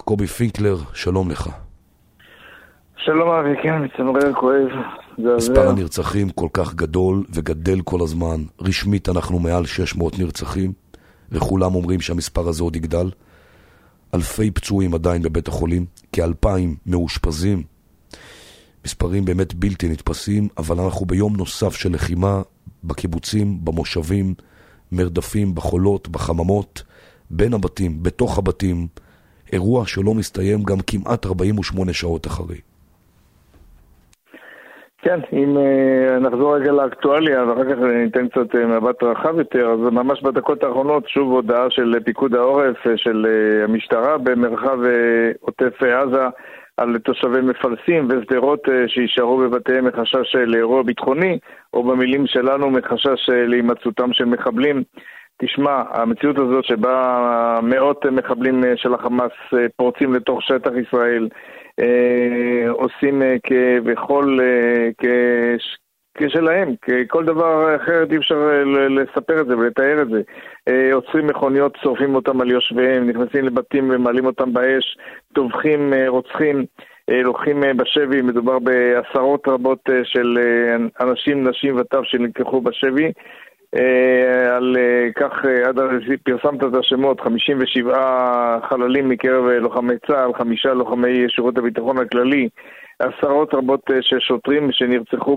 קובי פינקלר, שלום לך. שלום אבי, כן, מצמרר, כואב. מספר הנרצחים כל כך גדול וגדל כל הזמן. רשמית אנחנו מעל 600 נרצחים, וכולם אומרים שהמספר הזה עוד יגדל. אלפי פצועים עדיין בבית החולים, כ2,000 מאושפזים. מספרים באמת בלתי נתפסים, אבל אנחנו ביום נוסף של לחימה בקיבוצים, במושבים, מרדפים, בחולות, בחממות, בין הבתים, בתוך הבתים, אירוע שלא מסתיים גם כמעט 48 שעות אחרי. כן, אם נחזור רגע לאקטואליה ואחר כך ניתן קצת מבט רחב יותר, אז ממש בדקות האחרונות שוב הודעה של פיקוד העורף של המשטרה במרחב עוטף עזה על תושבי מפלסים וסדרות שישארו בבתיהם מחשש לאירוע ביטחוני, או במילים שלנו מחשש להימצאותם של מחבלים. תשמע, המציאות הזאת שבה מאות מחבלים של החמאס פורצים לתוך שטח ישראל, עושים כבכל כשלהם, כל דבר אחרת אי אפשר לספר את זה ולתאר את זה. עוצרים מכוניות, שורפים אותם על יושביהם, נכנסים לבתים ומעלים אותם באש, טובחים, רוצחים, לוקחים בשבי. מדובר בעשרות רבות של אנשים, נשים וטף שנלקחו בשבי. על כך עד פרסמת את השמות, 57 חללים מקרב לוחמי צה"ל, 5 לוחמי שירות הביטחון הכללי, עשרות רבות של שוטרים שנרצחו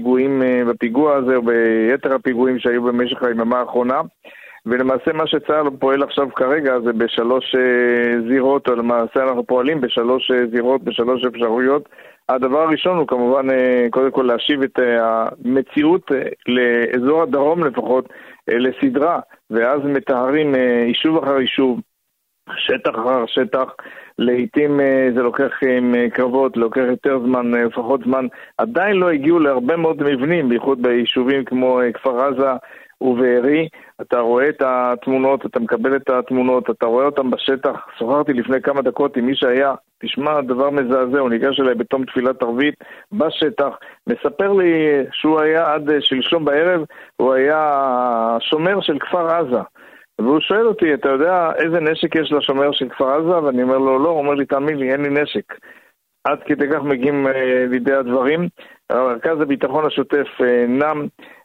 בפיגוע הזה או ביתר הפיגועים שהיו במשך היממה האחרונה. ולמעשה מה שצה"ל פועל עכשיו כרגע זה בשלוש זירות, או למעשה אנחנו פועלים בשלוש זירות, בשלוש אפשרויות. הדבר הראשון הוא כמובן קודם כל להשיב את המציאות לאזור הדרום לפחות לסדרה, ואז מתארים יישוב אחר יישוב, שטח אחר שטח. לעתים זה לוקח קרבות, לוקח יותר זמן, לפחות זמן. עדיין לא הגיעו להרבה מאוד מבנים, בייחוד ביישובים כמו כפר עזה ובארי. אתה רואה את התמונות, אתה מקבל את התמונות, אתה רואה אותם בשטח. שוחחתי לפני כמה דקות עם מי שהיה, תשמע, דבר מזעזע, הוא ניגש אליי בתום תפילת ערבית בשטח, מספר לי שהוא היה עד שלשום בערב, הוא היה שומר של כפר עזה. והוא שואל אותי, אתה יודע איזה נשק יש לשומר של כפר עזה? ואני אומר לו, לא, הוא אומר לי, תאמין לי, אין לי נשק. עד כדי כך מגיעים לידי הדברים. מרכז הביטחון השוטף נם,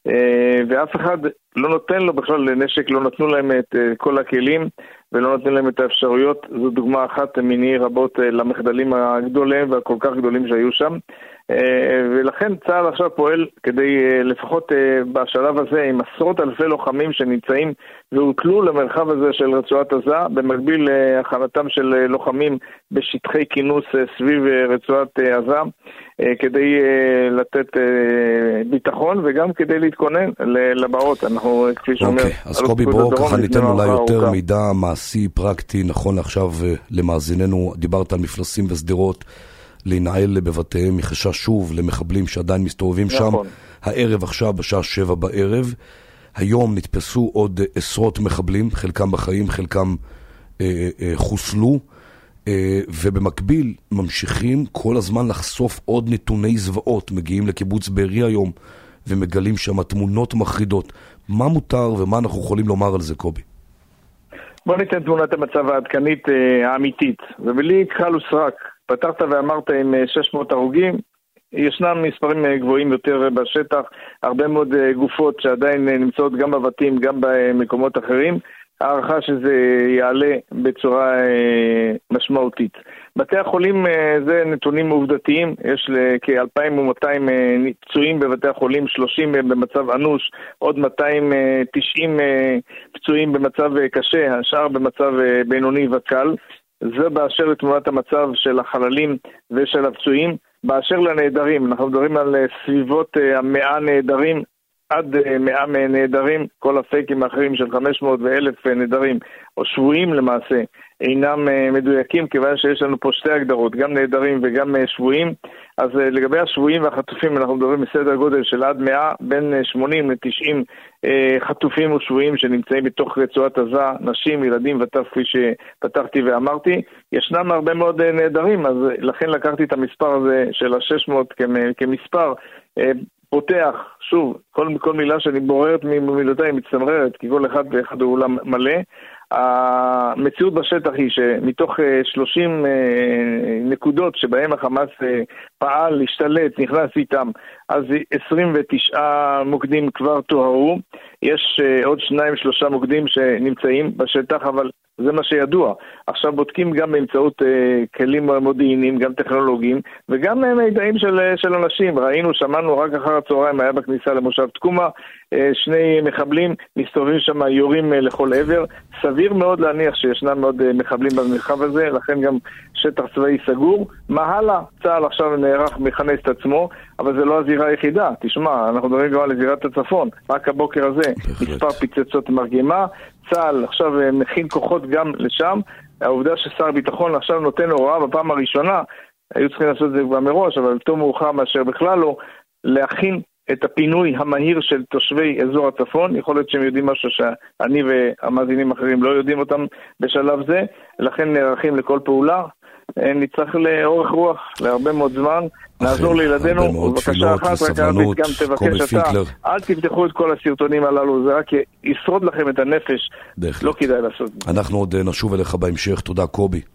ואף אחד לא נותן לו בכלל נשק, לא נתנו להם את כל הכלים, ולא נתנו להם את האפשרויות. זו דוגמה אחת מיני רבות למחדלים הגדולים והכל כך גדולים שהיו שם. ולכן צה"ל עכשיו פועל כדי לפחות בשלב הזה עם עשרות אלפי לוחמים שנמצאים והוטלו למרחב הזה של רצועת עזה, במקביל להכנתם של לוחמים בשטחי כינוס סביב רצועת עזה, כדי לתת ביטחון וגם כדי להתכונן לבאות. אנחנו כפי שאומר, אז קובי, בוא ככה ניתן אולי יותר מידע מעשי פרקטי נכון עכשיו למאזיננו. דיברת על מפלסים וסדרות, להינעל בבתיהם מחשש שוב למחבלים שעדיין מסתובבים שם. הערב עכשיו בשעה 7 בערב, היום נתפסו עוד עשרות מחבלים, חלקם בחיים, חלקם חוסלו, ובמקביל ממשיכים כל הזמן לחשוף עוד נתוני זוועות. מגיעים לקיבוץ בארי היום ומגלים שם תמונות מחרידות. מה מותר ומה אנחנו יכולים לומר על זה, קובי? בוא ניתן תמונת המצב העדכנית האמיתית, ובלי כחל וסרק. פתחת ואמרת עם 600 הרוגים, ישנם מספרים גבוהים יותר בשטח, הרבה מאוד גופות שעדיין נמצאות גם בבתים, גם במקומות אחרים. הערכה שזה יעלה בצורה משמעותית. בתי החולים זה נתונים עובדתיים, יש כ-2,200 פצועים בבתי החולים, 30 במצב אנוש, עוד 290 פצועים במצב קשה, השאר במצב בינוני וקל. זה באשר לתמונת המצב של החללים ושל הפצועים. באשר לנעדרים, אנחנו מדברים על סביבות 100 נעדרים, עד 100 נעדרים, כל הפייקים האחרים של 500 ו1,000 נעדרים, או שבויים למעשה, אינם מדויקים, כיוון שיש לנו פה שתי הגדרות, גם נעדרים וגם שבויים. אז לגבי השבויים והחטופים, אנחנו מדברים בסדר גודל של עד 100, בין 80 ל-90 חטופים ושבויים שנמצאים בתוך רצועת עזה, נשים, ילדים וטף, כפי שפתחתי ואמרתי. ישנם הרבה מאוד נעדרים, אז לכן לקחתי את המספר הזה של ה-600 כמספר פותח. שוב, כל מילה שאני בוררת ממילותיי מצטמררת, כי כל אחד ואחד הוא עולם מלא, המציאות בשטח היא שמתוך 30 נקודות שבהם החמאס פעל, להשתלט, נכנס איתם, אז 29 מוקדים כבר תוארו. יש עוד 2-3 מוקדים שנמצאים בשטח, אבל זה מה שידוע. עכשיו בודקים גם באמצעות כלים מודיעיניים, גם טכנולוגיים, וגם מידעים של אנשים. ראינו, שמענו רק אחר הצהריים, היה בכניסה למושב תקומה, 2 מחבלים מסתובבים שם, יורים לכל עבר. סביר מאוד להניח שישנם מאוד מחבלים במרחב הזה, לכן גם שטח צבאי סגור. מה הלאה? צה"ל עכשיו נערך, מכנס את עצמו, אבל זה לא הזירה היחידה. תשמע, אנחנו מדברים גם על זירת הצפון. רק הבוקר הזה מספר פיצצות מרגמה, צה"ל עכשיו מכין כוחות גם לשם. העובדה ששר הביטחון עכשיו נותן הוראה בפעם הראשונה, היו צריכים לעשות את זה כבר מראש, אבל טוב מאוחר מאשר בכלל לא, להכין את הפינוי המהיר של תושבי אזור הצפון. יכול להיות שהם יודעים משהו שאני והמאזינים האחרים לא יודעים אותם בשלב זה, לכן נערכים לכל פעולה. נצטרך לאורך רוח, להרבה מאוד זמן, נעזור לילדינו, ובבקשה אחת, רק ערבית גם תבקש אתה, אל תפתחו את כל הסרטונים הללו, זה רק ישרוד לכם את הנפש, לא כדאי לעשות. אנחנו עוד נשוב אליך בהמשך, תודה קובי.